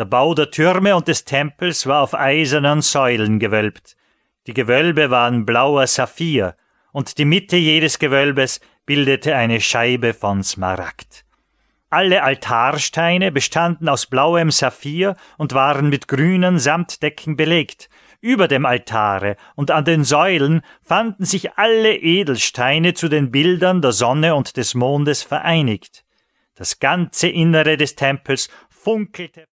Der Bau der Türme und des Tempels war auf eisernen Säulen gewölbt. Die Gewölbe waren blauer Saphir, und die Mitte jedes Gewölbes bildete eine Scheibe von Smaragd. Alle Altarsteine bestanden aus blauem Saphir und waren mit grünen Samtdecken belegt. Über dem Altare und an den Säulen fanden sich alle Edelsteine zu den Bildern der Sonne und des Mondes vereinigt. Das ganze Innere des Tempels funkelte